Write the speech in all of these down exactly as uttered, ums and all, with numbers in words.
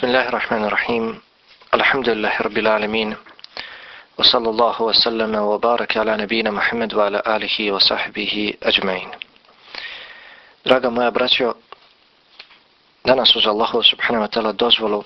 Bismillahirrahmanirrahim. Alhamdulillahi rabbil alamin. Wa sallallahu wa sallama wa baraka ala nabina Muhammad wa ala alihi wa sahbihi ajma'in. Draga moja braćo, danas uz Allahu subhanahu wa ta'ala dozvolu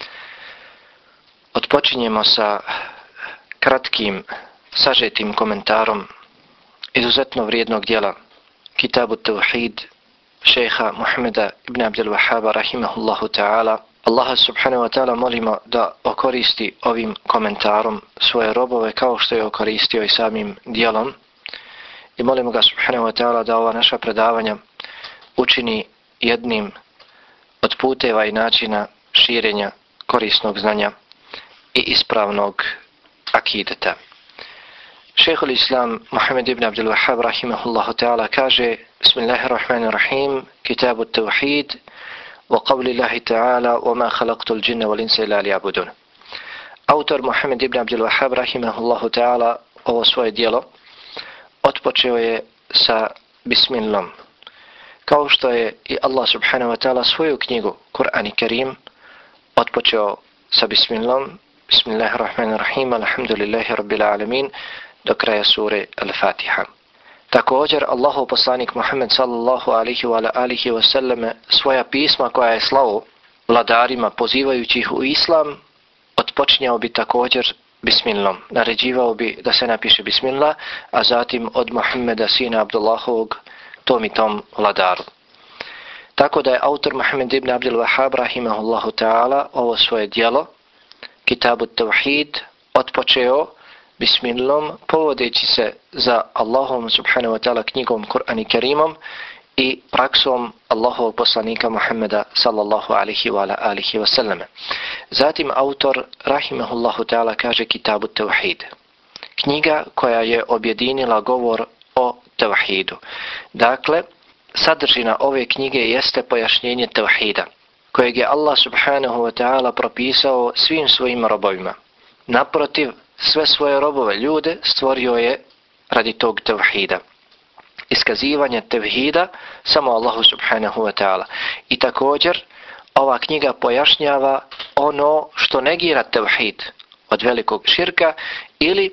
odpočinjemo sa kratkim, sažetim komentarom izuzetno vrijednog djela Kitabu Tauhid šejha Muhammeda ibn Abdul Wahhaba rahimahullahu ta'ala. Allaha subhanahu wa ta'ala molimo da okoristi ovim komentarom svoje robove kao što je okoristio i samim dijelom. I molimo ga subhanahu wa ta'ala da ova naša predavanja učini jednim od puteva i načina širenja korisnog znanja i ispravnog akideta. Šejhul Islam Muhammed ibn Abdul Wahhab rahimahullahu ta'ala kaže: Bismillahirrahmanirrahim, Kitabu Tauhid, wa qavli Allahi ta'ala, wa ma khalaqtul jinna wal insa illa liya'budun. Autor Muhammed ibn Abdul Wahhab rahimahullahu ta'ala ovo svoje djelo otpočeo je sa bismillom. Kao što je i Allah subhanahu wa ta'ala svoju knjigu Kur'an i Kerim otpočeo sa bismillom. Bismillahirrahmanirrahim, alhamdulillahi rabbil alamin, do kraja sure Al-Fatiha. Također, Allahov poslanik Muhammed sallallahu alihi wa alihi wa sallam svoja pisma koja je slao vladarima pozivajući ih u islam otpočinjao bi također bismillom. Naređivao bi da se napiše bismillah, a zatim od Muhammeda sina Abdullahovog tom i tom vladaru. Tako da je autor Muhammed ibn Abdul Wahhab rahimahullahu ta'ala ovo svoje djelo Kitabu Tauhid otpočeo bismillom, povodeći se za Allahom subhanahu wa ta'ala knjigom Kur'an i Kerimom i praksom Allahovog poslanika Muhammeda sallallahu alihi wa alihi wa sallam. Zatim autor rahimahullahu ta'ala kaže Kitabu Tauhid, knjiga koja je objedinila govor o tauhidu. Dakle, sadržina ove knjige jeste pojašnjenje tauhida, kojeg je Allah subhanahu wa ta'ala propisao svim svojim robovima. Naprotiv, sve svoje robove ljude stvorio je radi tog tauhida. Iskazivanje tauhida samo Allahu subhanahu wa ta'ala. I također ova knjiga pojašnjava ono što negira tauhid od velikog širka ili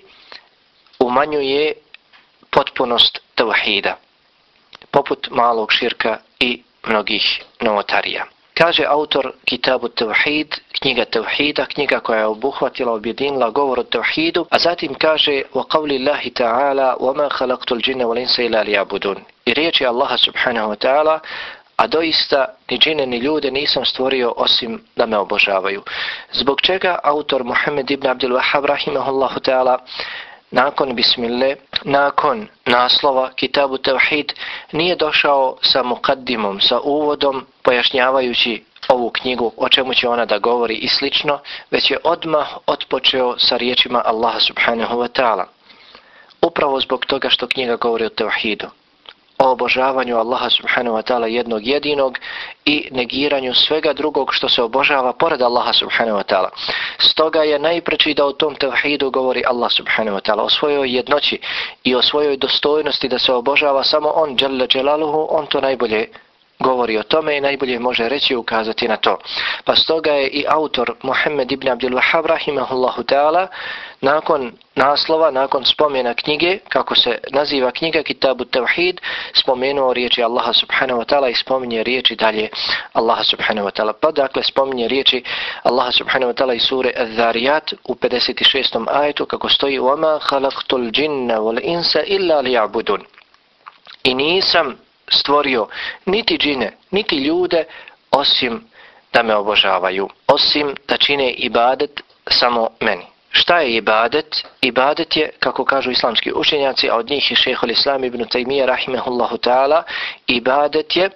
umanjuje potpunost tauhida, poput malog širka i mnogih novotarija. Kaže autor Kitabu Tauhid, knjiga Tauhida, knjiga koja je obuhvatila, objedinila govor o Tauhidu, a zatim kaže wa qavli Allahi ta'ala wa ma khalaqtul jinna wal insa illa liya'budun. I riječi Allaha subhanahu wa ta'ala, a doista ni džine ni ljude nisam stvorio osim da me obožavaju. Zbog čega autor Muhammed ibn Abdul Wahhab rahimahullahu ta'ala nakon bismille, nakon naslova Kitabu Tauhid nije došao sa mukaddimom, sa uvodom pojašnjavajući ovu knjigu, o čemu će ona da govori i slično, već je odmah otpočeo sa riječima Allaha subhanahu wa ta'ala. Upravo zbog toga što knjiga govori o tauhidu, o obožavanju Allaha subhanahu wa ta'ala jednog jedinog i negiranju svega drugog što se obožava pored Allaha subhanahu wa ta'ala. Stoga je najpreči da o tom tauhidu govori Allah subhanahu wa ta'ala, o svojoj jednoći i o svojoj dostojnosti da se obožava samo on, Jalla Jalaluhu, on to najbolje govori o tome i najbolje može reći i ukazati na to. Pa stoga je i autor Muhammed ibn Abdul Wahhab rahimahullahu ta'ala nakon naslova, nakon spomena knjige, kako se naziva knjiga Kitabu Tauhid, spomenuo riječi Allaha subhanahu wa ta'ala i spominje riječi dalje Allaha subhanahu wa ta'ala. Pa dakle spominje riječi Allaha subhanahu wa ta'ala iz sure Al-Dhariyat u pedeset šestom ajetu kako stoji وَمَا خَلَقْتُ الْجِنَّ وَالْإِنسَ إِلَّا لِيَعْبُدُونَ. I nisam stvorio niti džine, niti ljude osim da me obožavaju, osim da čine ibadet samo meni. Šta je ibadet? Ibadet je, kako kažu islamski učenjaci, a od njih je šejhul Islam ibn Taymiyyah rahimahullahu ta'ala, ibadet je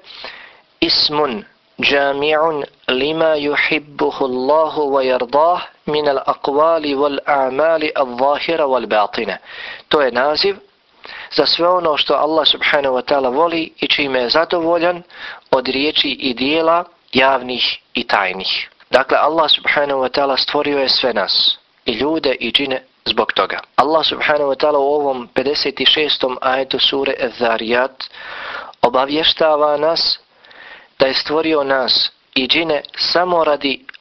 ismun jami'un lima yuhibbuhu Allahu wa yardah min al-aqwali wal a'mali al-zahira wal batina. To je naziv za sve ono što Allah subhanahu wa ta'ala voli i čime je zadovoljan od riječi i dijela javnih i tajnih. Dakle, Allah subhanahu wa ta'ala stvorio je sve nas, i ljude i džine, zbog toga. Allah subhanahu wa ta'ala u ovom pedeset šestom ajetu sure Al-Dhariyat obavještava nas da je stvorio nas i džine samo radi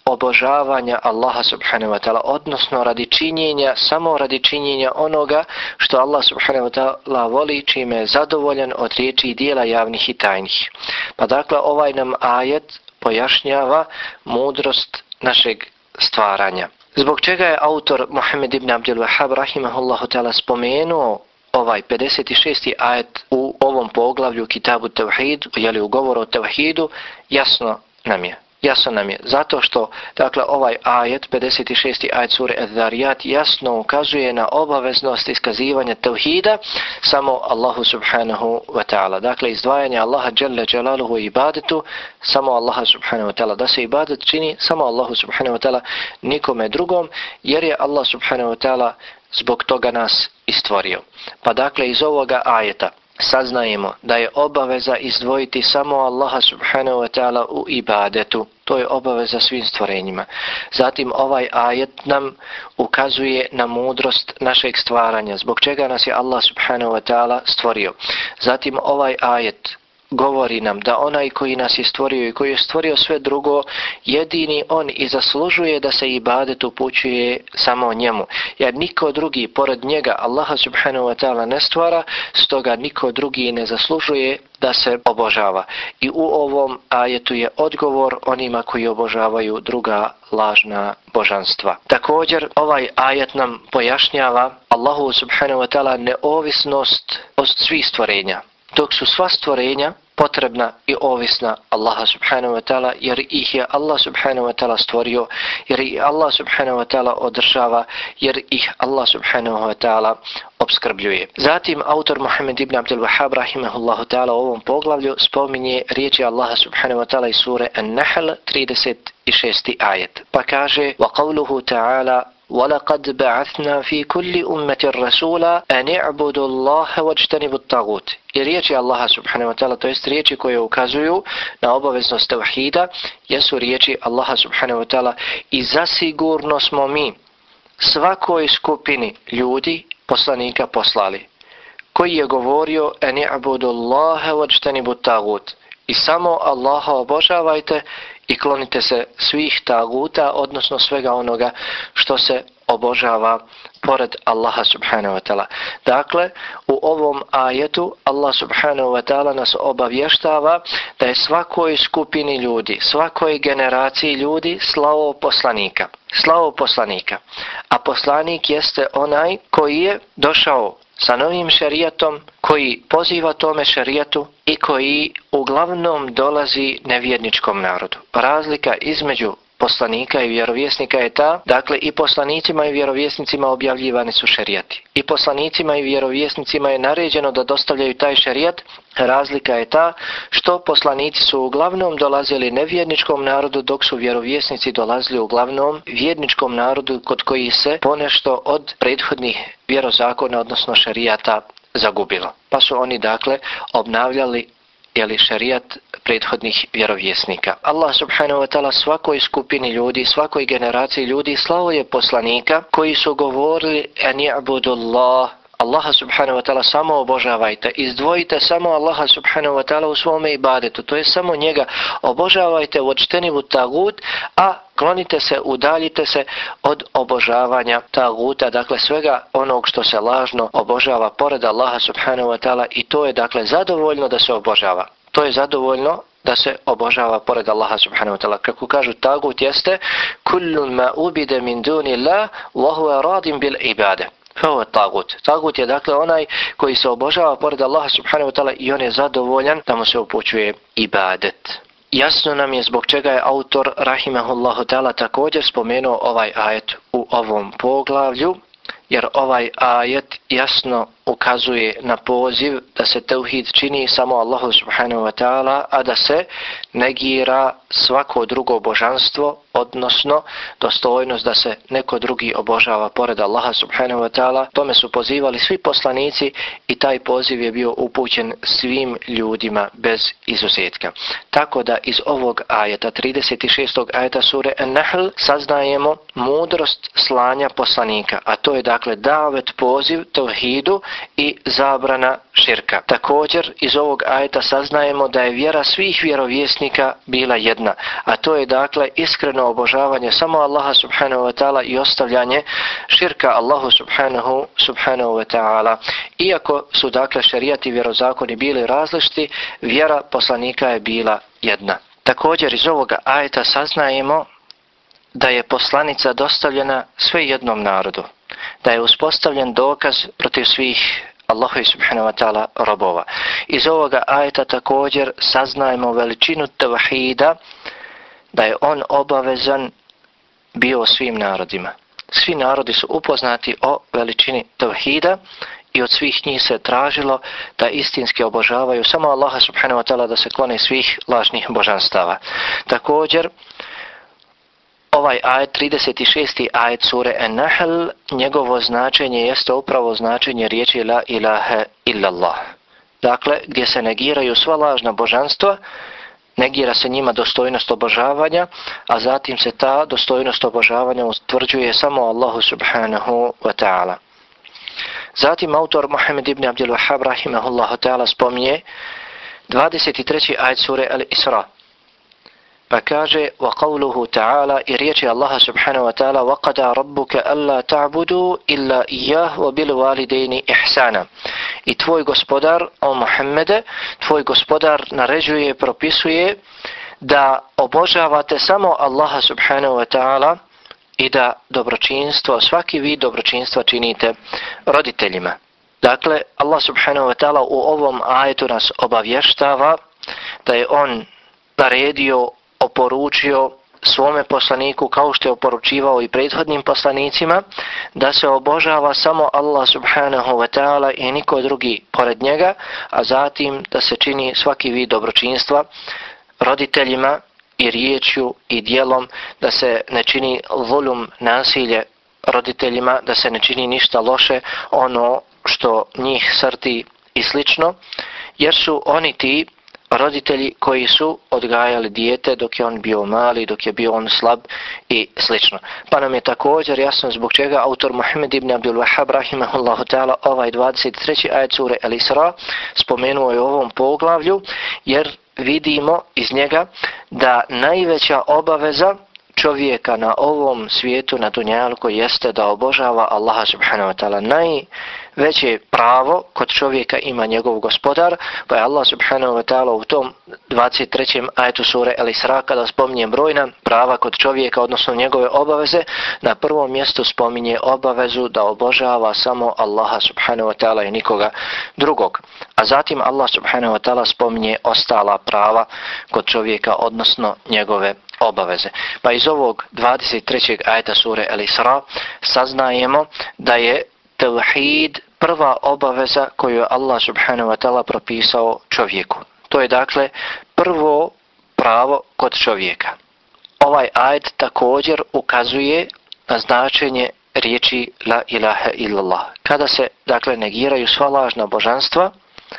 obožavanja Allaha subhanahu wa ta'ala, odnosno radi činjenja, samo radi činjenja onoga što Allah subhanahu wa ta'ala voli, čime je zadovoljan od riječi i dijela javnih i tajnih. Pa dakle, ovaj nam ajet pojašnjava mudrost našeg stvaranja. Zbog čega je autor Muhammed ibn Abdul Wahhab rahimahullahu ta'ala spomenuo ovaj pedeset šesti ajet u ovom poglavlju Kitabu Tevhid, jeli u govoru o Tevhidu, jasno nam je. Jasno nam je, zato što dakle, ovaj ajet, pedeset šesti ajet sure Az-Zariyat, jasno ukazuje na obaveznost iskazivanja tevhida samo Allahu subhanahu wa ta'ala. Dakle, izdvajanje Allaha dželle dželaluhu u ibadetu, samo Allaha subhanahu wa ta'ala. Da se ibadet čini samo Allahu subhanahu wa ta'ala, nikome drugom, jer je Allah subhanahu wa ta'ala zbog toga nas i stvorio. Pa dakle, iz ovoga ajeta saznajemo da je obaveza izdvojiti samo Allaha subhanahu wa ta'ala u ibadetu. To je obaveza svim stvorenjima. Zatim ovaj ajet nam ukazuje na mudrost našeg stvaranja, zbog čega nas je Allah subhanahu wa ta'ala stvorio. Zatim ovaj ajet govori nam da onaj koji nas je stvorio i koji je stvorio sve drugo, jedini on i zaslužuje da se ibadet upućuje samo njemu. Jer niko drugi pored njega Allaha subhanahu wa ta'ala ne stvara, stoga niko drugi ne zaslužuje da se obožava. I u ovom ajetu je odgovor onima koji obožavaju druga lažna božanstva. Također ovaj ajet nam pojašnjava Allahu subhanahu wa ta'ala neovisnost od svih stvorenja, dok su sva stvorenja potrebna i ovisna Allaha subhanahu wa ta'ala, jer ih je Allah subhanahu wa ta'ala stvorio, jer ih Allah subhanahu wa ta'ala održava, jer ih Allah subhanahu wa ta'ala obskrbljuje. Zatim autor Muhammed ibn Abdul Wahhab rahimahullahu ta'ala u ovom poglavlju spominje riječi Allaha subhanahu wa ta'ala iz sure An-Nahl trideset šesti ajet. Pa kaže: "Wa qawluhu ta'ala وَلَقَدْ بَعَثْنَا فِي كُلِّ أُمَّةٍ رَسُولًا أَنِ اعْبُدُوا اللَّهَ وَاجْتَنِبُوا الطَّاغُوتَ." I riječi Allaha subhanahu wa ta'ala, to jest riječi koje ukazuju na obaveznost tevhida, jesu riječi Allaha subhanahu wa ta'ala: "I zasigurno smo mi svakoj skupini ljudi poslanika poslali, koji je govorio أَنِ اعْبُدُوا اللَّهَ وَاجْتَنِبُوا الطَّاغُوتَ." I samo Allaha obožavajte i klonite se svih taguta, odnosno svega onoga što se obožava pored Allaha subhanahu wa ta'ala. Dakle, u ovom ajetu Allah subhanahu wa ta'ala nas obavještava da je svakoj skupini ljudi, svakoj generaciji ljudi slao poslanika. Slao poslanika. A poslanik jeste onaj koji je došao sa novim šerijatom, koji poziva tome šerijatu i koji uglavnom dolazi nevjerničkom narodu. Razlika između poslanika i vjerovjesnika je ta, dakle i poslanicima i vjerovjesnicima objavljivani su šerijati. I poslanicima i vjerovjesnicima je naređeno da dostavljaju taj šerijat. Razlika je ta što poslanici su uglavnom dolazili nevjerničkom narodu, dok su vjerovjesnici dolazili uglavnom vjerničkom narodu kod koji se ponešto od prethodnih vjerozakona, odnosno šerijata, zagubilo. Pa su oni dakle obnavljali jeli šerijat prethodnih vjerovjesnika. Allah subhanahu wa ta'ala svakoj skupini ljudi, svakoj generaciji ljudi slao je poslanika koji su govorili an i'budu Allah, Allaha subhanahu wa ta'ala samo obožavajte, izdvojite samo Allaha subhanahu wa ta'ala u svome ibadetu, to je samo njega obožavajte, vođtenivu tagut, a klonite se, udaljite se od obožavanja taguta, dakle svega onog što se lažno obožava pored Allaha subhanahu wa ta'ala, i to je dakle zadovoljno da se obožava. To je zadovoljno da se obožava pored Allaha subhanahu wa ta'ala. Kako kažu, tagut jeste kullun ma ubide min duni Allah wa huwa radin bil ibade. Ovo je tagut. Tagut je dakle onaj koji se obožava pored Allaha subhanahu wa ta'ala i on je zadovoljan da mu se upućuje ibadet. Jasno nam je zbog čega je autor rahimahullahu ta'ala također spomenuo ovaj ajet u ovom poglavlju, jer ovaj ajet jasno ukazuje na poziv da se tevhid čini samo Allahu subhanahu wa ta'ala, a da se negira svako drugo božanstvo, odnosno dostojnost da se neko drugi obožava pored Allaha subhanahu wa ta'ala. Tome su pozivali svi poslanici i taj poziv je bio upućen svim ljudima bez izuzetka. Tako da iz ovog ajeta, trideset šestog ajeta sure An-Nahl, saznajemo mudrost slanja poslanika, a to je dakle davet, poziv tevhidu i zabrana širka. Također iz ovog ajeta saznajemo da je vjera svih vjerovjesnika bila jedna, a to je dakle iskreno obožavanje samo Allaha subhanahu wa ta'ala i ostavljanje širka Allahu subhanahu, subhanahu wa ta'ala. Iako su dakle šerijati i vjerozakoni bili različiti, vjera poslanika je bila jedna. Također iz ovoga ajeta saznajemo da je poslanica dostavljena sve jednom narodu, da je uspostavljen dokaz protiv svih Allahu subhanahu wa ta'ala robova. Iz ovoga ajeta također saznajemo veličinu tevhida, da je on obavezan bio svim narodima. Svi narodi su upoznati o veličini tevhida i od svih njih se tražilo da istinski obožavaju samo Allaha subhanahu wa ta'ala, da se klone svih lažnih božanstava. Također ovaj ajet, trideset šesti ajet sure An-Nahl, njegovo značenje jeste upravo značenje riječi la ilaha illallah. Dakle, gdje se negiraju sva lažna božanstva, negira se njima dostojnost obožavanja, a zatim se ta dostojnost obožavanja utvrđuje samo Allahu subhanahu wa ta'ala. Zatim autor Muhammed ibn Abdul Wahhab rahimahullahu ta'ala spominje dvadeset treći ajet sure Al-Isra. Pa kaže وَقَوْلُهُ ta'ala i riječi Allaha subhanahu wa ta'ala وَقَدَا رَبُّكَ أَلَّا تَعْبُدُوا إِلَّا إِيَّهُ وَبِالْوَالِدَيْنِ إِحْسَانًا. I tvoj gospodar, o Muhammede, tvoj gospodar naređuje, propisuje da obožavate samo Allaha subhanahu wa ta'ala i da dobročinstvo, svaki vid dobročinstva činite roditeljima. Dakle, Allah subhanahu wa ta'ala u ovom ajetu nas obavještava da je on naredio, oporučio svome poslaniku, kao što je oporučivao i prethodnim poslanicima, da se obožava samo Allah subhanahu wa ta'ala i niko drugi pored njega, a zatim da se čini svaki vid dobročinstva roditeljima i riječju i djelom, da se ne čini zulum, nasilje roditeljima, da se ne čini ništa loše, ono što njih srti i slično, jer su oni ti roditelji koji su odgajali dijete dok je on bio mali, dok je bio on slab i slično. Pa nam je također jasno zbog čega autor Muhammed ibn Abdul Wahhab rahimahullahu ta'ala ovaj dvadeset treći ajet sure Al-Isra spomenuo je u ovom poglavlju, jer vidimo iz njega da najveća obaveza čovjeka na ovom svijetu, na dunjalku, jeste da obožava Allaha subhanahu wa ta'ala. Najveće pravo kod čovjeka ima njegov gospodar, pa je Allah subhanahu wa ta'ala u tom dvadeset trećem ajetu sure Al-Isra, kada spominje brojna prava kod čovjeka, odnosno njegove obaveze, na prvom mjestu spominje obavezu da obožava samo Allaha subhanahu wa ta'ala i nikoga drugog. A zatim Allah subhanahu wa ta'ala spominje ostala prava kod čovjeka, odnosno njegove obaveze. Pa iz ovog dvadeset trećeg ajeta sure Al-Isra saznajemo da je tevhid prva obaveza koju je Allah subhanahu wa ta'ala propisao čovjeku. To je dakle prvo pravo kod čovjeka. Ovaj ajet također ukazuje na značenje riječi la ilaha illallah. Kada se dakle negiraju sva lažna božanstva,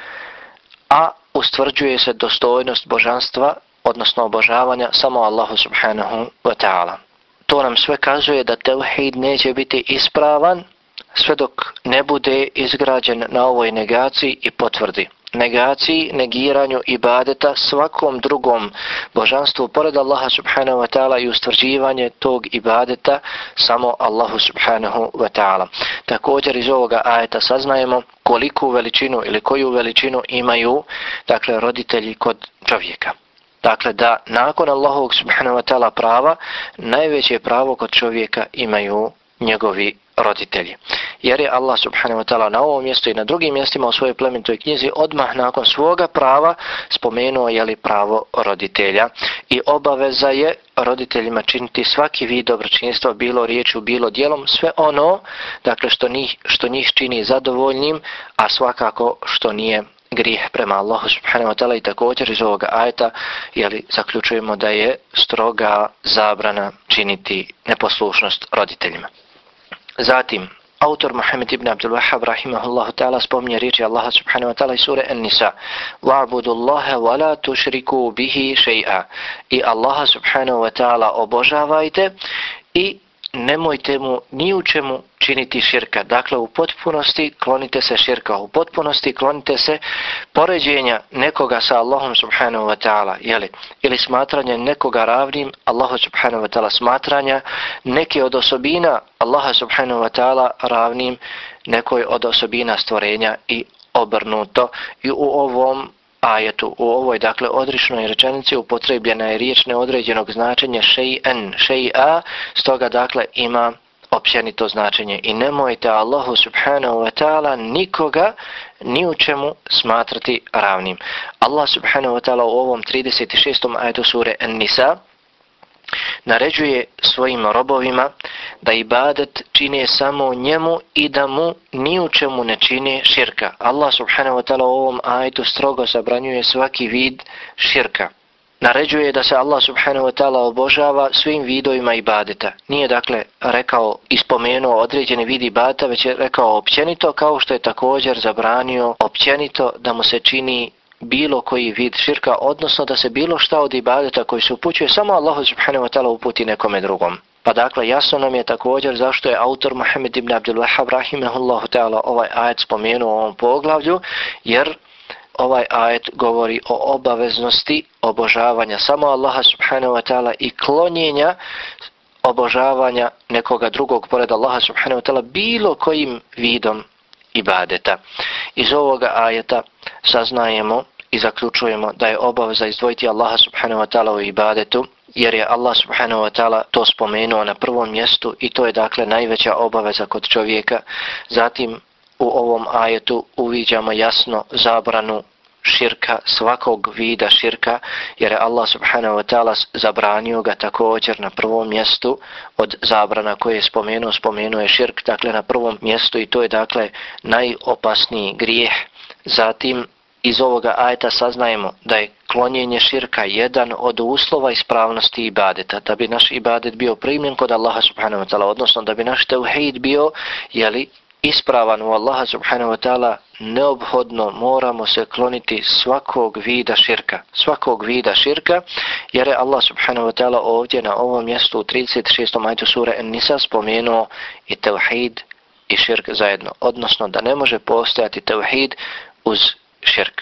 a ustvrđuje se dostojnost božanstva, odnosno obožavanja samo Allahu subhanahu wa ta'ala. To nam sve kazuje da tevhid neće biti ispravan sve dok ne bude izgrađen na ovoj negaciji i potvrdi. Negaciji, negiranju ibadeta svakom drugom božanstvu pored Allaha subhanahu wa ta'ala i ustvrđivanje tog ibadeta samo Allahu subhanahu wa ta'ala. Također iz ovoga ajeta saznajemo koliku veličinu ili koju veličinu imaju dakle roditelji kod čovjeka. Dakle, da nakon Allahovog subhanahu wa ta'ala prava, najveće pravo kod čovjeka imaju njegovi roditelji. Jer je Allah subhanahu wa ta'ala na ovom mjestu i na drugim mjestima u svojoj plemenitoj knjizi odmah nakon svoga prava spomenuo je li pravo roditelja. I obaveza je roditeljima činiti svaki vid dobročinstva, bilo riječju, bilo djelom, sve ono dakle što njih, što njih čini zadovoljnim, a svakako što nije grijeh prema Allahu subhanahu wa ta'ala. I također iz ovoga ajeta jeli, zaključujemo da je stroga zabrana činiti neposlušnost roditeljima. Zatim, autor Muhammed ibn Abdul Wahhab rahimahullahu ta'ala spominje riječi Allaha subhanahu wa ta'ala iz sure An-Nisa: وَعْبُدُ اللَّهَ وَلَا تُشْرِكُوا بِهِ شَيْئًا. I Allaha subhanahu wa ta'ala obožavajte i nemojte mu ni u čemu činiti širka. Dakle, u potpunosti klonite se širka, u potpunosti klonite se poređenja nekoga sa Allahom subhanahu wa ta'ala, jeli? Ili smatranje nekoga ravnim Allahu subhanahu wa ta'ala, smatranja neke od osobina Allaha subhanahu wa ta'ala ravnim nekoj od osobina stvorenja i obrnuto. I u ovom ajetu, u ovoj dakle odričnoj rečenici upotrebljena je riječ neodređenog značenja šej'an, šej'a, stoga dakle ima općenito značenje. I nemojte Allahu subhanahu wa ta'ala nikoga ni u čemu smatrati ravnim. Allah subhanahu wa ta'ala u ovom trideset šestom ajetu sure An-Nisa naređuje svojim robovima da ibadet čine samo njemu i da mu ni u čemu ne čine širka. Allah subhanahu wa ta'ala u ovom ajetu strogo zabranjuje svaki vid širka. Naređuje da se Allah subhanahu wa ta'ala obožava svim vidovima ibadeta. Nije dakle rekao i spomenuo određeni vid ibadeta, već je rekao općenito, kao što je također zabranio općenito da mu se čini bilo koji vid širka, odnosno da se bilo šta od ibadeta koji se upućuje samo Allahu subhanahu wa ta'ala uputi nekome drugom. Pa dakle jasno nam je također zašto je autor Muhammed ibn Abdul Wahhab rahimahullahu ta'ala ovaj ajet spomenuo u ovom poglavlju, jer ovaj ajet govori o obaveznosti obožavanja samo Allaha subhanahu wa ta'ala i klonjenja obožavanja nekoga drugog pored Allaha subhanahu wa ta'ala bilo kojim vidom ibadeta. Iz ovoga ajeta saznajemo i zaključujemo da je obaveza izdvojiti Allaha subhanahu wa ta'ala u ibadetu, jer je Allah subhanahu wa ta'ala to spomenuo na prvom mjestu i to je dakle najveća obaveza kod čovjeka. Zatim u ovom ajetu uviđamo jasno zabranu širka, svakog vida širka, jer je Allah subhanahu wa ta'ala zabranio ga također na prvom mjestu od zabrana koje je spomenuo, spomenuo je širk, dakle na prvom mjestu i to je dakle najopasniji grijeh. Zatim iz ovoga ajeta saznajemo da je klonjenje širka jedan od uslova ispravnosti ibadeta, da bi naš ibadet bio primljen kod Allaha subhanahu wa ta'ala, odnosno da bi naš tauhid bio, jeli, ispravan u Allaha subhanahu wa ta'ala, neophodno moramo se kloniti svakog vida širka, svakog vida širka, jer je Allah subhanahu wa ta'ala ovdje na ovom mjestu u trideset šestom ajetu sure An-Nisa spomenuo i tauhid i širk zajedno, odnosno da ne može postojati tauhid uz širk.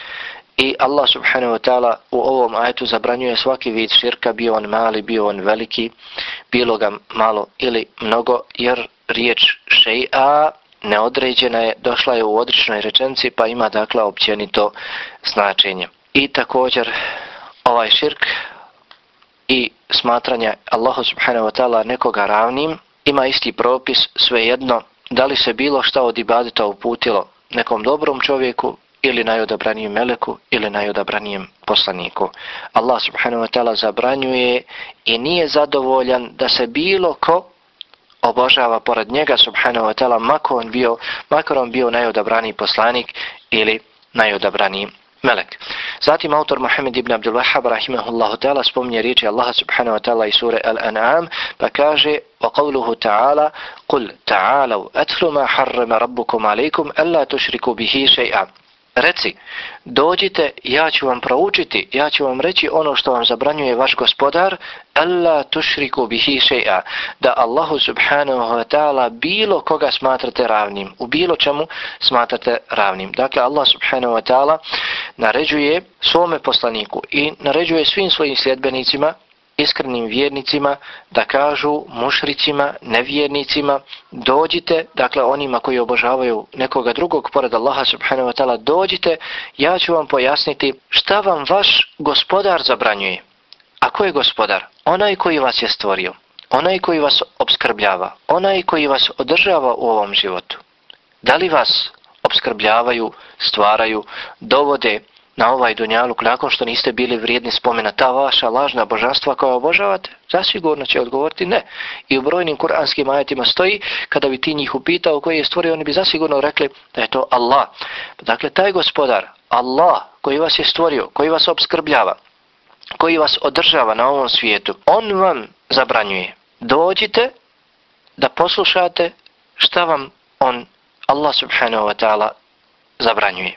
I Allah subhanahu wa ta'ala u ovom ajetu zabranjuje svaki vid širka, bio on mali, bio on veliki, bilo ga malo ili mnogo, jer riječ šej'a neodređena je, došla je u odričnoj rečenici, pa ima dakle općenito značenje. I također ovaj širk i smatranje Allahu subhanahu wa ta'ala nekoga ravnim ima isti propis, svejedno da li se bilo šta od ibadeta uputilo nekom dobrom čovjeku ili najodabranijem meleku ili najodabranijem poslaniku. Allah subhanahu wa ta'ala zabranjuje i nije zadovoljan da se bilo ko obožava pored njega subhanahu wa ta'ala, makar on bio, makar on bio najodabraniji poslanik ili najodabraniji melek. Zatim autor Muhammed ibn Abdul Wahhab rahimahullahu ta'ala spominje riječi Allaha subhanahu wa ta'ala iz sure Al-An'am, pa kaže وَقَوْلُهُ تَعَالَى قُلْ تَعَالَوْا أَتْلُ مَا حَرَّمَ رَبُّكُمْ عَلَيْكُمْ أَلَّا تُشْرِكُوا بِهِ شَيْئًا. Reci, dođite, ja ću vam proučiti, ja ću vam reći ono što vam zabranjuje vaš gospodar, alla tušriku bihi še'a, da Allahu subhanahu wa ta'ala bilo koga smatrate ravnim, u bilo čemu smatrate ravnim. Dakle, Allah subhanahu wa ta'ala naređuje svome poslaniku i naređuje svim svojim sljedbenicima, iskrenim vjernicima, da kažu mušricima, nevjernicima, dođite, dakle onima koji obožavaju nekoga drugog pored Allaha subhanahu wa ta'ala, dođite, ja ću vam pojasniti šta vam vaš gospodar zabranjuje. A ko je gospodar? Onaj koji vas je stvorio, onaj koji vas opskrbljava, onaj koji vas održava u ovom životu. Da li vas opskrbljavaju, stvaraju, dovode na ovaj dunjaluk nakon što niste bili vrijedni spomena, ta vaša lažna božanstva koja obožavate? Zasigurno će odgovoriti ne. I u brojnim kuranskim ajetima stoji, kada bi ti njih upitao koji je stvorio, oni bi zasigurno rekli da je to Allah. Dakle, taj gospodar, Allah, koji vas je stvorio, koji vas opskrbljava, koji vas održava na ovom svijetu, on vam zabranjuje. Dođite da poslušate šta vam on, Allah subhanahu wa ta'ala, zabranjuje.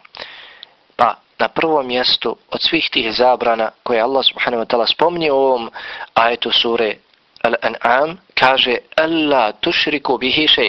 Pa na prvom mjestu od svih tih zabrana koje Allah subhanahu wa ta'ala spominje u ovom ajetu sure Al-An'am, kaže alla tušriku bihi še'a.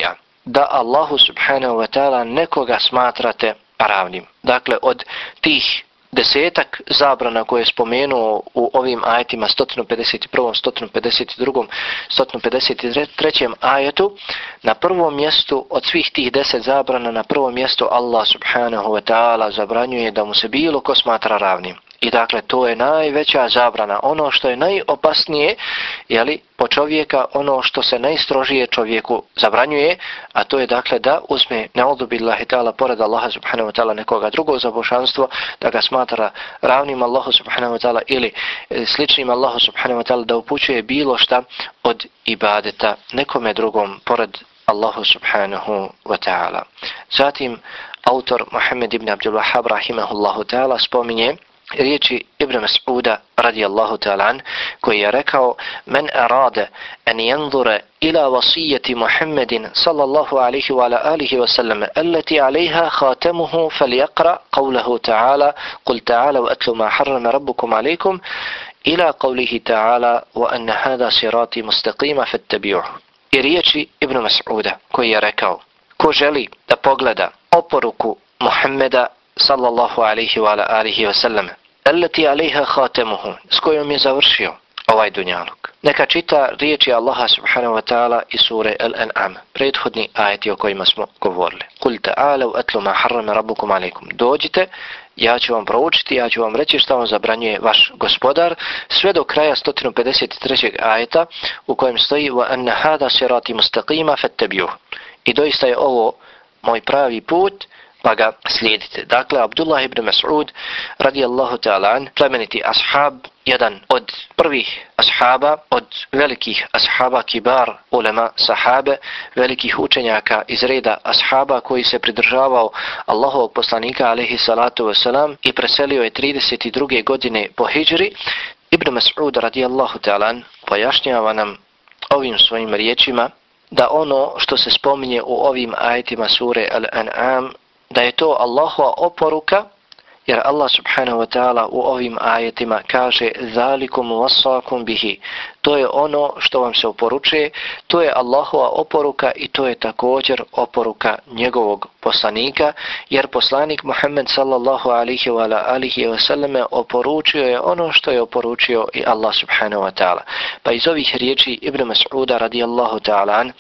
da Allahu subhanahu wa ta'ala nekoga smatrate ravnim. Dakle, od tih desetak zabrana koje je spomenuo u ovim ajetima sto pedeset jedan, sto pedeset dva, sto pedeset tri ajetu, na prvom mjestu od svih tih deset zabrana, na prvom mjestu Allah subhanahu wa ta'ala zabranjuje da mu se bilo ko smatra ravnim. I dakle, to je najveća zabrana, ono što je najopasnije, jeli, po čovjeka, ono što se najstrožije čovjeku zabranjuje, a to je dakle da uzme na'udhu billahi ta'ala pored Allaha subhanahu wa ta'ala nekoga drugog za božanstvo, da ga smatra ravnim Allahu subhanahu wa ta'ala ili sličnim Allahu subhanahu wa ta'ala, da upućuje bilo šta od ibadeta nekome drugom pored Allahu subhanahu wa ta'ala. Zatim, autor Muhammed ibn Abdul Wahhab rahimahullahu ta'ala spominje riječi Ibn Mas'uda radijallahu ta'ala koji je rekao: men arada an yanzura ila wasiyati Muhammedin sallallahu alaihi wa ala alihi wa sallam allati alaiha khatamuhu falyaqra qawlahu ta'ala qul ta'ala atlu ma harrama rabbukum alaikum ila qawlihi ta'ala wa anna hadha sirati mustaqima fattabi'uhu. I riječi Ibn Mas'uda koji je rekao: ko želi da pogleda oporuku Muhammeda sallallahu alaihi wa ala alihi wa sallam allati alaiha khatamuhu, s kojom je završio ovaj dunjaluk, neka čita riječi Allaha subhanahu wa ta'ala iz sure Al-An'am, prethodni ajeti o kojima smo govorili. Kul ta'ala atlu ma harrama rabbukum alaikum, dođite, ja ću vam proučiti, ja ću vam reći šta vam zabranjuje vaš gospodar, sve do kraja sto pedeset tri ajeta u kojem stoji wa anna hada sirati mustaqima fattabi'uhu, i doista je ovo moj pravi put, pa ga slijedite. Dakle, Abdullah ibn Mas'ud radijallahu ta'ala an, plemeniti ashab, jedan od prvih ashaba, od velikih ashaba, kibar ulema sahabe, velikih učenjaka iz reda ashaba koji se pridržavao Allahovog poslanika alejhi salatu vesselam i preselio je trideset druge godine po hidžri. Ibn Mas'ud radijallahu ta'ala an pojašnjava nam ovim svojim riječima da ono što se spominje u ovim ajetima sure Al-An'am, da je to Allahova oporuka, jer Allah subhanahu wa ta'ala u ovim ajetima kaže zalikum wasakum bihi, to je ono što vam se oporučuje, to je Allahova oporuka i to je također oporuka njegovog poslanika, jer poslanik Muhammed sallallahu alaihi wa alihi wa sallam oporučio je ono što je oporučio i Allah subhanahu wa ta'ala. Pa iz ovih riječi Ibn Mas'uda radijallahu ta'ala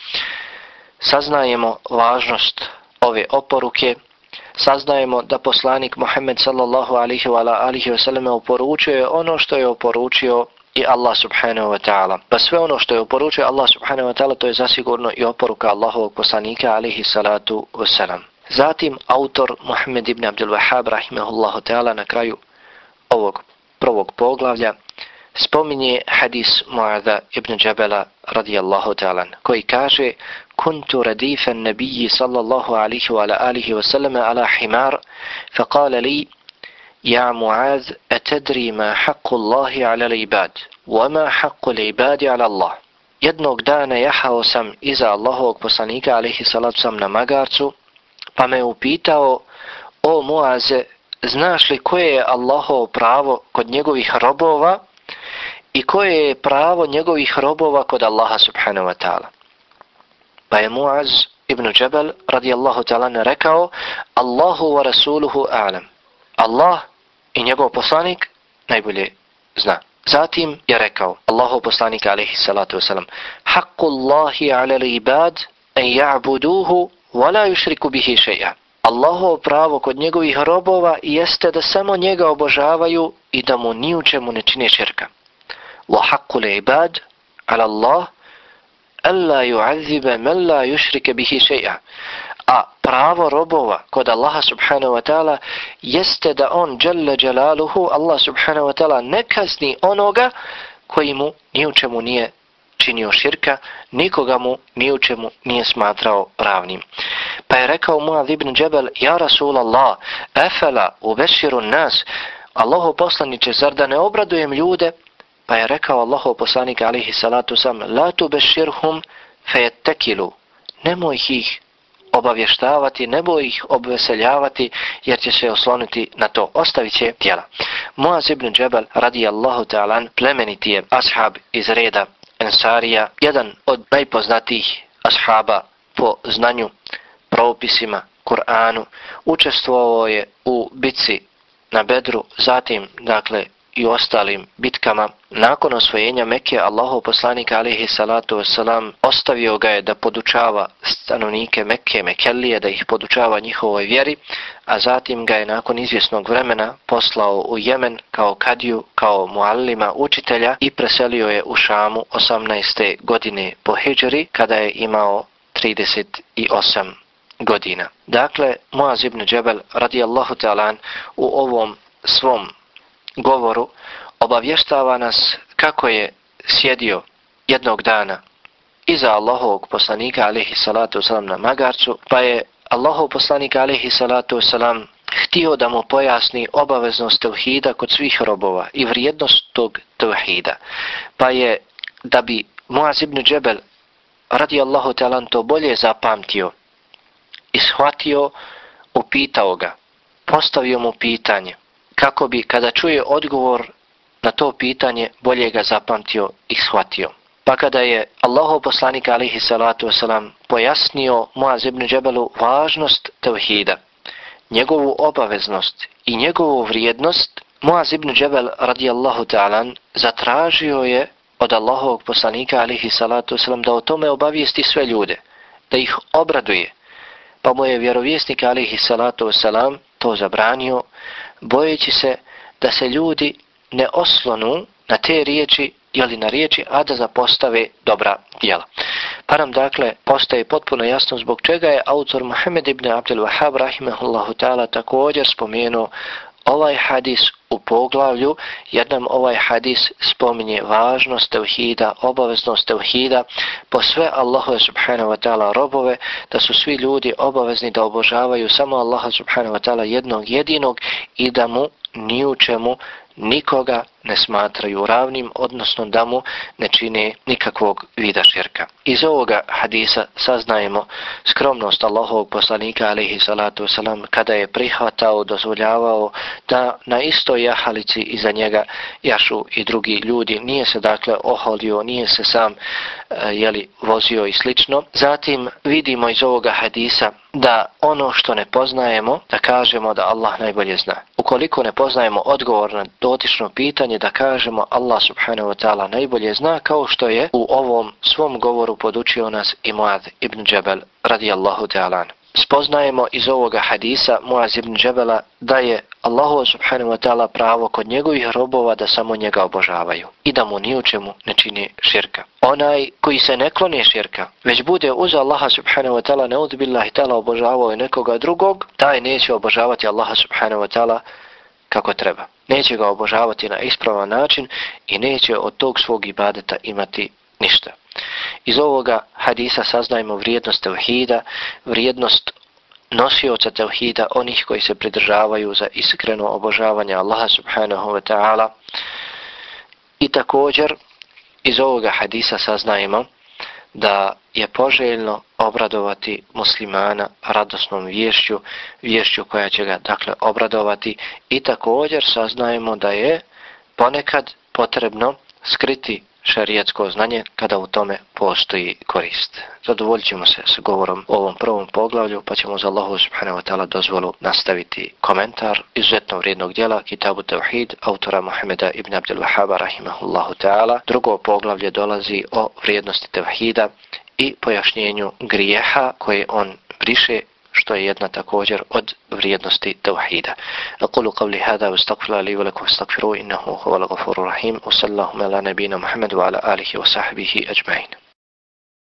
saznajemo važnost ove oporuke, saznajemo da poslanik Muhammed sallallahu alaihi wa alihi wa sallam oporučuje ono što je oporučio i Allah subhanahu wa ta'ala. Pa sve ono što je oporučio Allah subhanahu wa ta'ala, to je zasigurno i oporuka Allahovog poslanika alaihi salatu wassalam. Zatim autor Muhammed ibn Abdul Wahhab rahimahullahu ta'ala na kraju ovog prvog poglavlja spominje hadis Mu'adha ibn Jabala radijallahu ta'ala koji kaže: kuntu radifa an-nabiyyi sallallahu alayhi wa alihi wa sallam ala himar faqala li ya Mu'adh atadri ma haqqu Allahi ala al-ibad wa ma haqqu al-ibadi ala Allah. Jednog dana jahao sam iza Allahovog poslanika alejhi salatu sam na magarcu, pa me upitao: o Muaze, znaš li koje je Allahovo pravo kod njegovih robova i koje je pravo njegovih robova kod Allaha subhanahu wa ta'ala? Pa je Muaz ibn Jabal radijallahu ta'ala rekao: Allahu wa rasuluhu a'lam, Allah i njegov poslanik najbolje zna. Zatim je rekao Allahov poslanik alejhi salatu wasalam: haqqu Allahi ala al-ibad an ya'buduhu wa la yushriku bihi shay'a. Allahovo pravo kod njegovih robova jeste da samo njega obožavaju i da mu ni u čemu ne čine širka. Wa haqqu al-ibad ala Allah alla yu'azziba man la yushrika bihi shay'a. A pravo robova kod Allaha subhanahu wa ta'ala jeste da on jalla jalaluhu, Allah subhanahu wa ta'ala, ne kazni onoga koji mu ni u čemu nije činio širka, nikoga mu ni u čemu nije smatrao ravnim. Pa je rekao Mu'adh ibn Jabal: ja Rasulallah, afala ubashiru nas, Allahov poslaniče, zar da ne obradujem ljude? Pa je rekao Allahov poslanik alejhi salatu sam: la tubashirhum fayattakilu, nemoj ih obavještavati, nemoj ih obveseljavati, jer će se osloniti na to, ostavit će tijela. Muaz ibn Jabal radijallahu ta'ala plemeniti je ashab iz reda Ensarija, jedan od najpoznatijih ashaba po znanju propisima, Kur'anu, učestvovao je u bitci na Bedru, zatim, dakle, i ostalim bitkama. Nakon osvojenja Mekke, Allahov poslanik alejhi salatu vesselam ostavio ga je da podučava stanovnike Mekke, Mekelije, da ih podučava njihovoj vjeri, a zatim ga je nakon izvjesnog vremena poslao u Jemen kao kadiju, kao muallima, učitelja, i preselio je u Šamu osamnaeste godine po hidžri, kada je imao trideset osam godina. Dakle, Muaz ibn Džebel radijallahu ta'ala u ovom svom govoru obavještava nas kako je sjedio jednog dana iza Allahovog poslanika alejhi salatu vesselam na magarcu, pa je Allahov poslanik alejhi salatu vesselam htio da mu pojasni obaveznost tevhida kod svih robova i vrijednost tog tevhida. Pa je, da bi Muaz ibn Džebel radijallahu ta'ala to bolje zapamtio i shvatio, upitao ga, postavio mu pitanje, kako bi kada čuje odgovor na to pitanje bolje ga zapamtio i shvatio. Pa kada je Allahov poslanik alejhi salatu vesselam pojasnio Muaz ibn Džebelu važnost tevhida, njegovu obaveznost i njegovu vrijednost, Muaz ibn Džebel radijallahu ta'ala zatražio je od Allahovog poslanika alejhi salatu vesselam da o tome obavijesti sve ljude, da ih obraduje. Pa mu je vjerovjesnik alejhi salatu vesselam to zabranio, bojeći se da se ljudi ne oslonu na te riječi ili na riječi, a da zapostave dobra djela. Pa nam dakle postaje potpuno jasno zbog čega je autor Muhammed ibn Abdul Wahhab rahimahullahu ta'ala također spomenuo ovaj hadis u poglavlju, jer nam ovaj hadis spominje važnost tevhida, obaveznost tevhida po sve Allahove subhanahu wa ta'ala robove, da su svi ljudi obavezni da obožavaju samo Allaha subhanahu wa ta'ala jednog jedinog i da mu ni u čemu nikoga ne smatraju ravnim, odnosno da mu ne čine nikakvog vida širka. Iz ovoga hadisa saznajemo skromnost Allahovog poslanika alejhi salatu vesselam kada je prihvatao, dozvoljavao da na istoj jahalici iza njega jašu i drugi ljudi. Nije se dakle oholio, nije se sam e, jeli, vozio i slično. Zatim vidimo iz ovoga hadisa da ono što ne poznajemo, da kažemo da Allah najbolje zna. Ukoliko ne poznajemo odgovor na dotično pitanje, da kažemo Allah subhanahu wa ta'ala najbolje zna, kao što je u ovom svom govoru podučio nas i Muaz ibn Džebel radijallahu ta'ala. Spoznajemo iz ovoga hadisa Muaz ibn Džebela da je Allahu subhanahu wa ta'ala pravo kod njegovih robova da samo njega obožavaju i da mu ni u čemu ne čini širka. Onaj koji se ne kloni širka, već bude uz Allaha subhanahu wa ta'ala neudbillahi ta'ala obožavao nekoga drugog, taj neće obožavati Allaha subhanahu wa ta'ala kako treba. Neće ga obožavati na ispravan način i neće od tog svog ibadeta imati ništa. Iz ovoga hadisa saznajemo vrijednost tevhida, vrijednost nosioca tevhida, onih koji se pridržavaju za iskreno obožavanje Allaha subhanahu wa ta'ala. I također iz ovoga hadisa saznajemo da je poželjno obradovati muslimana radosnom vješću, vješću koja će ga dakle obradovati, i također saznajemo da je ponekad potrebno skriti šerijatsko znanje kada u tome postoji korist. Zadovoljit ćemo se s govorom o ovom prvom poglavlju, pa ćemo za Allahu subhanahu wa ta'ala dozvolu nastaviti komentar izuzetno vrijednog djela Kitabu Tevhid autora Muhammeda ibn Abdul Wahhaba rahimahullahu ta'ala. Drugo poglavlje dolazi o vrijednosti tevhida i pojašnjenju grijeha koje on briše, što je jedna također od vrijednosti tevhida. Aqulu qavli hada wa astaghfirullaha li wa lakum fastaghfiruhu innahu huwal ghafurur rahim. Wa sallallahu ala nabina Muhammad wa ala alihi wa sahbihi ajma'in.